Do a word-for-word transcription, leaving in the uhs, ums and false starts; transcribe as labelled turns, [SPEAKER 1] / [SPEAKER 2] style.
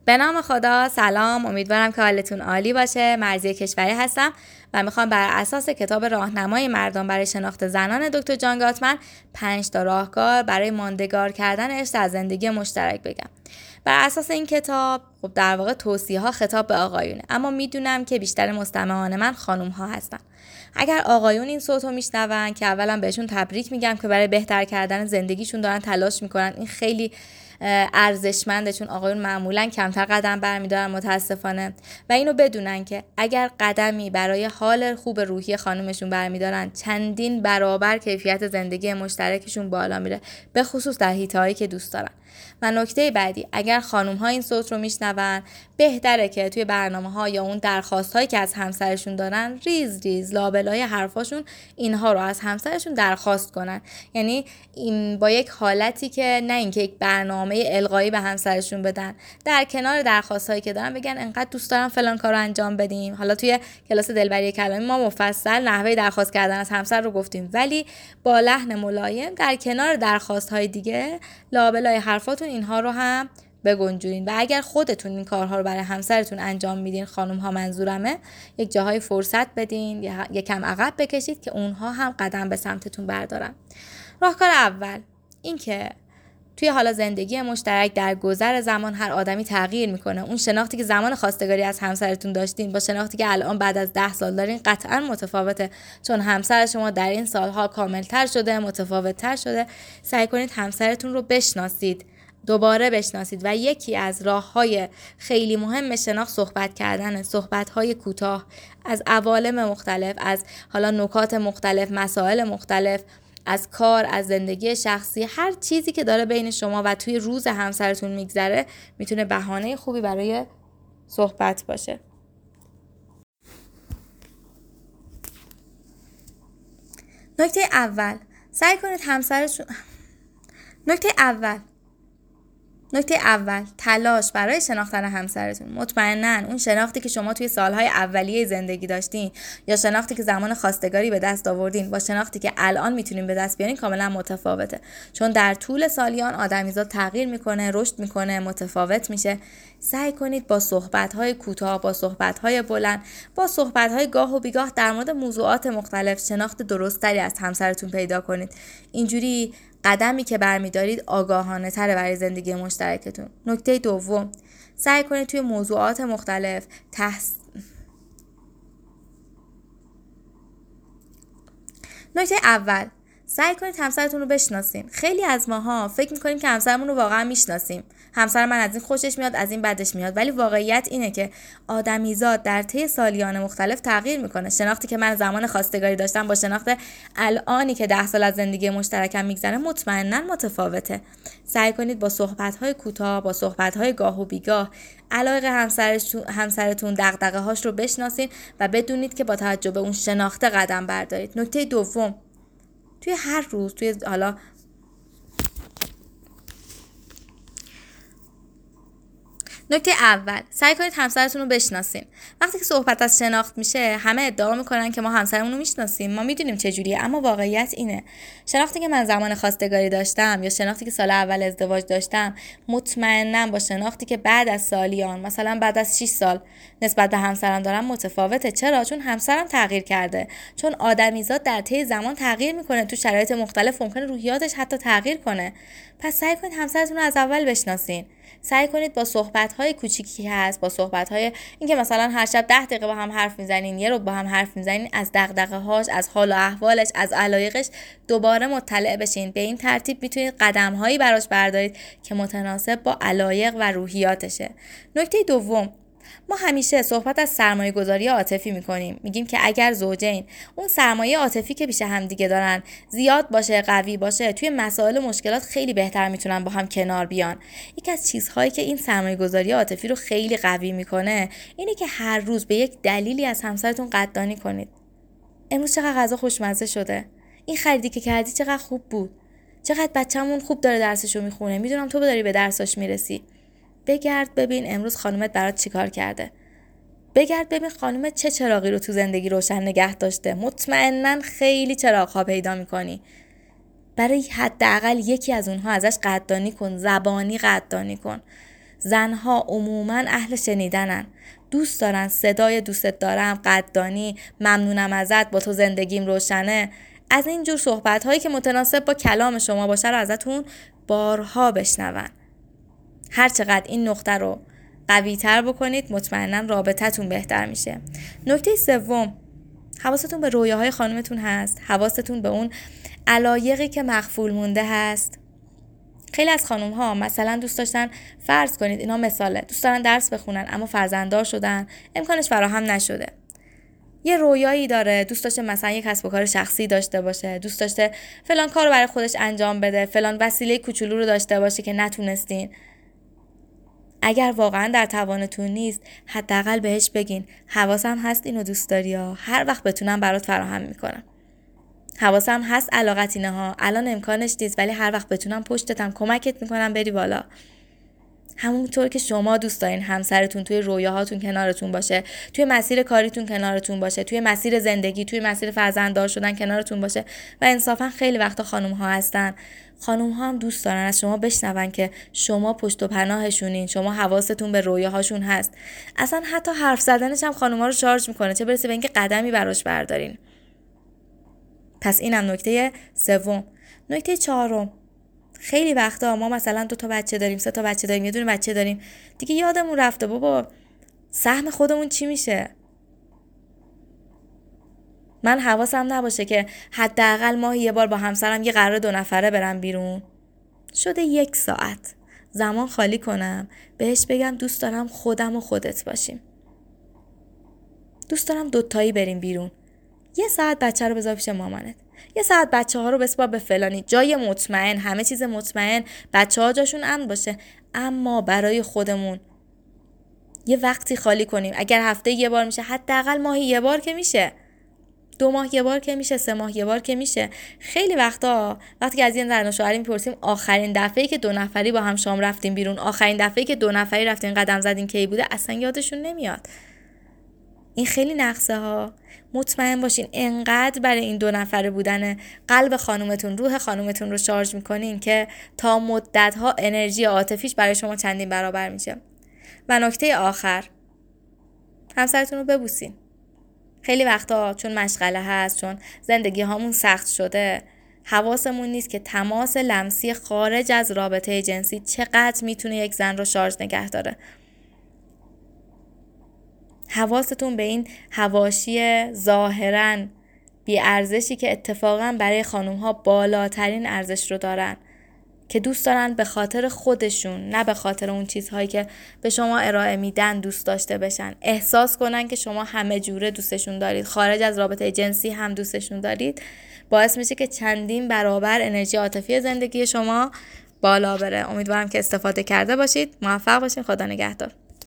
[SPEAKER 1] به نام خدا. سلام، امیدوارم که حالتون عالی باشه. مرضیه کشوری هستم و میخوام بر اساس کتاب راهنمای مردم برای شناخت زنان دکتر جان گاتمن پنج تا راهکار برای ماندگار کردن عشق در زندگی مشترک بگم. بر اساس این کتاب خب در واقع توصیه ها خطاب به آقایونه، اما میدونم که بیشتر مستمعان من خانوم ها هستن. اگر آقایون این صوتو میشنون که اولا بهشون تبریک میگم که برای بهتر کردن زندگیشون دارن تلاش میکنن، این خیلی ارزشمنده، چون آقایون معمولا کمتر قدم برمیدارن متاسفانه، و اینو بدونن که اگر قدمی برای حال خوب روحی خانومشون برمیدارن چندین برابر کیفیت زندگی مشترکشون بالا میره، به خصوص در حیطه‌هایی که دوست دارن. و نکته بعدی، اگر خانوم ها این صوت رو میشنون بهتره که توی برنامه ها یا اون درخواست هایی که از همسرشون دارن ریز ریز لابلای حرفاشون اینها رو از همسرشون درخواست کنن. یعنی این با یک حالتی که نه اینکه یک برنامه القایی به همسرشون بدن، در کنار درخواست هایی که دارن بگن انقدر دوست دارم فلان کارو انجام بدیم. حالا توی کلاس دلبری کلامی ما مفصل نحوه درخواست کردن از همسر رو گفتیم، ولی با لحن ملایم در کنار درخواست های دیگه لابلای حرفاتون اینها رو هم بگنجونین. و اگر خودتون این کارها رو برای همسرتون انجام میدین، خانم ها منظورمه، یک جاهای فرصت بدین، یکم عقب بکشید که اونها هم قدم به سمتتون بردارن. راهکار اول این که توی حالا زندگی مشترک در گذر زمان هر آدمی تغییر میکنه. اون شناختی که زمان خواستگاری از همسرتون داشتین با شناختی که الان بعد از ده سال دارین قطعا متفاوته، چون همسر شما در این سالها کاملتر شده، متفاوتتر شده. سعی کنید همسرتون رو بشناسید، دوباره بشناسید، و یکی از راه‌های خیلی مهم شناخت صحبت کردن، صحبت‌های کوتاه از عوالم مختلف، از حالا نکات مختلف، مسائل مختلف، از کار، از زندگی شخصی، هر چیزی که داره بین شما و توی روز همسرتون میگذره میتونه بهانه خوبی برای صحبت باشه. نکته اول سعی کنید همسرتون نکته اول نکته اول تلاش برای شناختن همسرتون. مطمئناً اون شناختی که شما توی سالهای اولیه زندگی داشتین یا شناختی که زمان خواستگاری به دست آوردین با شناختی که الان میتونین به دست بیارین کاملا متفاوته، چون در طول سالیان آدمیزاد تغییر میکنه، رشد میکنه، متفاوت میشه. سعی کنید با صحبت‌های کوتاه، با صحبت‌های بلند، با صحبت‌های گاه و بیگاه در مورد موضوعات مختلف شناخت درستری از همسرتون پیدا کنید. اینجوری قدمی که برمی‌دارید آگاهانه تره برای زندگی مشترکتون. نکته دوم، سعی کنید توی موضوعات مختلف تحس... نکته اول سعی کنید همسرتون رو بشناسین. خیلی از ماها فکر میکنیم که همسرمون رو واقعا میشناسیم. همسر من از این خوشش میاد، از این بدش میاد، ولی واقعیت اینه که آدمیزاد در طی سالیان مختلف تغییر میکنه. شناختی که من زمان خواستگاری داشتم با شناخت الانی که ده سال از زندگی مشترکم میگذره مطمئناً متفاوته. سعی کنید با صحبت‌های کوتاه، با صحبت‌های گاه و بیگاه علایق همسرتون، دغدغه‌هاش رو بشناسین و بدونید که با توجه به اون شناخته قدم بردارید. نکته دوم، توی هر روز توی حالا نکته اول سعی کنید همسرتون رو بشناسین. وقتی که صحبت از شناخت میشه همه ادعا میکنن که ما همسرمون رو میشناسیم، ما میدونیم چه جوریه، اما واقعیت اینه شناختی که من زمان خواستگاری داشتم یا شناختی که سال اول ازدواج داشتم مطمئناً با شناختی که بعد از سالیان، مثلا بعد از شش سال نسبت به همسرم دارم متفاوته. چرا؟ چون همسرم تغییر کرده، چون آدمیزاد در طی زمان تغییر میکنه، تو شرایط مختلف ممکنه روحیاتش حتی تغییر کنه. پس سعی کنید همسرتون رو از اول بشناسین. سعی کنید با صحبت‌های کوچیکی که هست، با صحبت‌های اینکه مثلا هر شب ده دقیقه با هم حرف میزنین، یه رو با هم حرف میزنین، از دغدغه‌هاش، از حال و احوالش، از علایقش دوباره مطلع بشین. به این ترتیب میتونید قدم‌هایی براش بردارید که متناسب با علایق و روحیاتشه. نکته دوم، ما همیشه صحبت از سرمایه گذاری عاطفی میکنیم. میگیم که اگر زوجین اون سرمایه عاطفی که پیش هم دیگه دارن زیاد باشه، قوی باشه، توی مسائل و مشکلات خیلی بهتر میتونن با هم کنار بیان. یکی از چیزهایی که این سرمایه گذاری عاطفی رو خیلی قوی میکنه اینه که هر روز به یک دلیلی از همسرتون قدردانی کنید. امروز چقدر غذا خوشمزه شده، این خریدی که کردی چقدر خوب بود، چقدر بچه‌مون خوب داره درسشو میخونه، میدونم تو داری به درسش میرسی. بگرد ببین امروز خانومت برات چیکار کرده. بگرد ببین خانومت چه چراغی رو تو زندگی روشن نگه داشته. مطمئناً خیلی چراغ‌ها پیدا می‌کنی. برای حداقل یکی از اونها ازش قدردانی کن، زبانی قدردانی کن. زنها عموما اهل شنیدنن، دوست دارن صدای دوستت دارم، قدردانی، ممنونم ازت، با تو زندگیم روشنه، از این جور صحبت هایی که متناسب با کلام شما باشه رو ازتون بارها بشنون. هر چقدر این نقطه رو قوی تر بکنید مطمئنا رابطتون بهتر میشه. نکته سوم، حواستون به رویاهای خانومتون هست، حواستون به اون علایقی که مخفول مونده هست. خیلی از خانوم ها مثلا دوست داشتن، فرض کنید اینا مثاله، دوست دارن درس بخونن اما فرزنددار شدن، امکانش فراهم نشده. یه رویایی داره، دوست داشته مثلا یک کسب و کار شخصی داشته باشه، دوست داشته فلان کارو برای خودش انجام بده، فلان وسیله کوچولو رو داشته باشه که نتونستین. اگر واقعا در توانتون نیست، حداقل بهش بگین حواسم هست اینو دوست داری ها، هر وقت بتونم برات فراهم میکنم. حواسم هست علاقتینه ها، الان امکانش نیست ولی هر وقت بتونم پشتتم، کمکت میکنم بری بالا. همونطور که شما دوست دارین همسرتون توی رویاهاتون کنارتون باشه، توی مسیر کاریتون کنارتون باشه، توی مسیر زندگی، توی مسیر فرزنددار شدن کنارتون باشه. و انصافا خیلی وقتا خانم ها هستن، خانم ها هم دوست دارن از شما بشنون که شما پشت و پناهشونین، شما حواستون به رویاهاشون هست. اصلا حتی حرف زدنش هم خانم ها رو شارژ میکنه، چه برسه به اینکه قدمی براش بردارین. پس اینم نکته سوم. نکته چهارم، خیلی وقتا ما مثلا دو تا بچه داریم، سه تا بچه داریم، یه دونه بچه داریم، دیگه یادمون رفته بابا سهم خودمون چی میشه. من حواسم نباشه که حداقل ماهی یه بار با همسرم یه قرار دو نفره برم بیرون، شده یک ساعت زمان خالی کنم بهش بگم دوست دارم خودم و خودت باشیم، دوست دارم دوتایی بریم بیرون، یه ساعت بچه رو بذار پیش مامانت، یه ساعت بچه ها رو بسپار به فلانی جای مطمئن، همه چیز مطمئن، بچه ها جاشون امن باشه، اما برای خودمون یه وقتی خالی کنیم. اگر هفته یه بار میشه، حداقل ماهی یه بار که میشه، دو ماه یه بار که میشه، سه ماه یه بار که میشه. خیلی وقتا وقتی که از این زن و شوهری میپرسیم آخرین دفعه‌ای که دو نفری با هم شام رفتیم بیرون، آخرین دفعه‌ای که دو نفری رفتین قدم زدین کی بوده، اصلا یادشون نمیاد. این خیلی نقصه ها. مطمئن باشین انقدر برای این دو نفره بودن قلب خانومتون، روح خانومتون رو شارژ میکنین که تا مدت ها انرژی عاطفیش برای شما چندین برابر میشه. و نکته آخر، همسرتون رو ببوسین. خیلی وقتا چون مشغله هست، چون زندگی هامون سخت شده، حواسمون نیست که تماس لمسی خارج از رابطه جنسی چقدر میتونه یک زن رو شارژ نگه داره. حواستون به این حواشی ظاهراً بی ارزشی که اتفاقاً برای خانوم ها بالاترین ارزش رو دارن، که دوست دارن به خاطر خودشون، نه به خاطر اون چیزهایی که به شما ارائه میدن دوست داشته بشن، احساس کنن که شما همه جوره دوستشون دارید، خارج از رابطه جنسی هم دوستشون دارید، باعث میشه که چندین برابر انرژی عاطفی زندگی شما بالا بره. امیدوارم که استفاده کرده باشید. موفق باشین. خدا نگهدار.